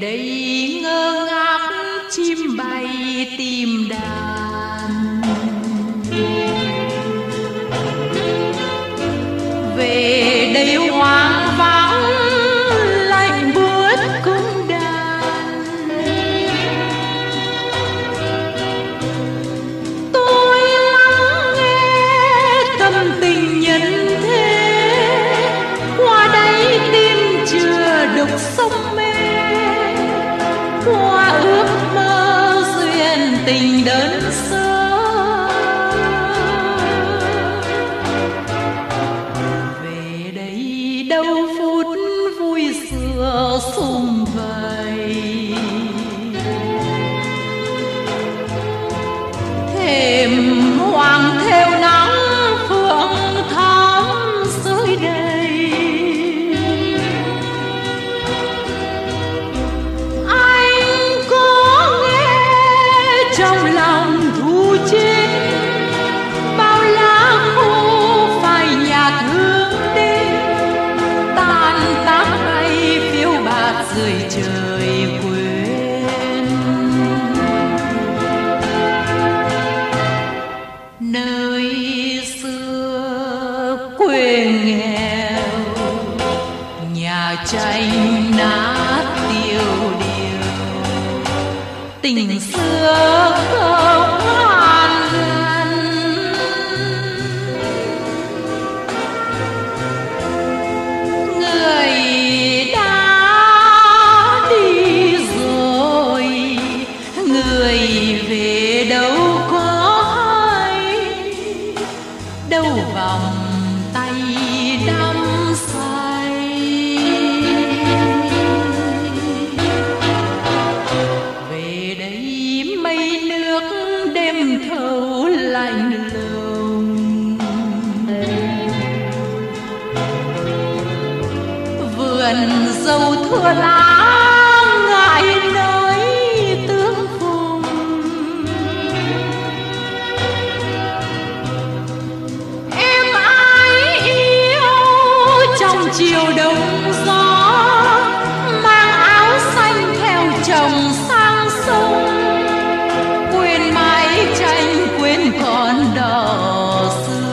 đây ngơ ngác chim bay tìm đàn, về đây hoang vắng lạnh buốt cung đàn. Tôi lắng nghe tâm tình nhân thế, qua đây tim chưa đục sông mê, qua ước mơ duyên tình đơn sơ. Về đây đâu phút vui xưa sum vầy, thềm hoàng theo nắng phượng thắm rơi đầy. Anh có nghe trong lòng thu chết, bao lá khô phai nhạt hương đêm, tan tác hay phiêu bạt rời trời quên. Nơi xưa quê nghèo, nhà tranh nát tiêu điều, tình xưa không an gần. Người đã đi rồi, người về đâu có hay, đâu vòng tay đắm say. Về đây mây nước đêm thâu lạnh lùng, vườn dâu thưa lá ngại nơi tương phùng. Em ái yêu trong chiều đông gió, mang áo xanh theo chồng sang sông, quên mái tranh quên con đò xưa.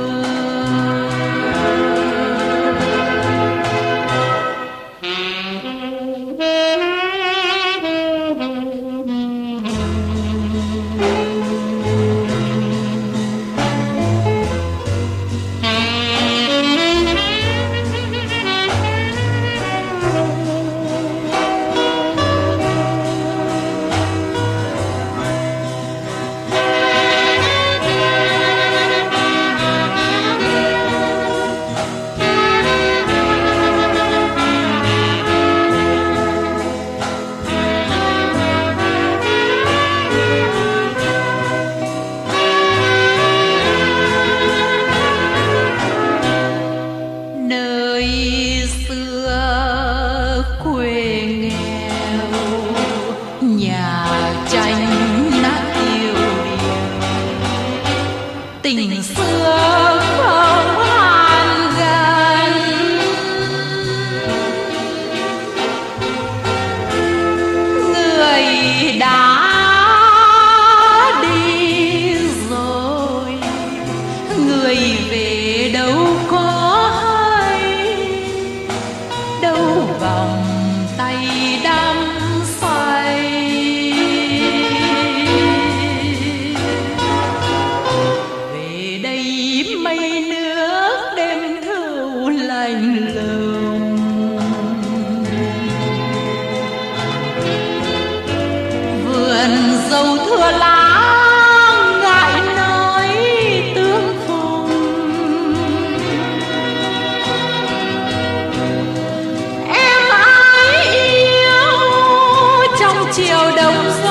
Nơi xưa quê nghèo, nhà tranh nát tiêu điều, tình xưa không an gần. Người đã đi rồi, người về đâu có hay, đâu vòng tay đắm say. Về đây mây nước đêm thâu lạnh lùng, vườn dâu thưa lá ngại nói tương phùng. Em ái yêu trong chiều đông gió,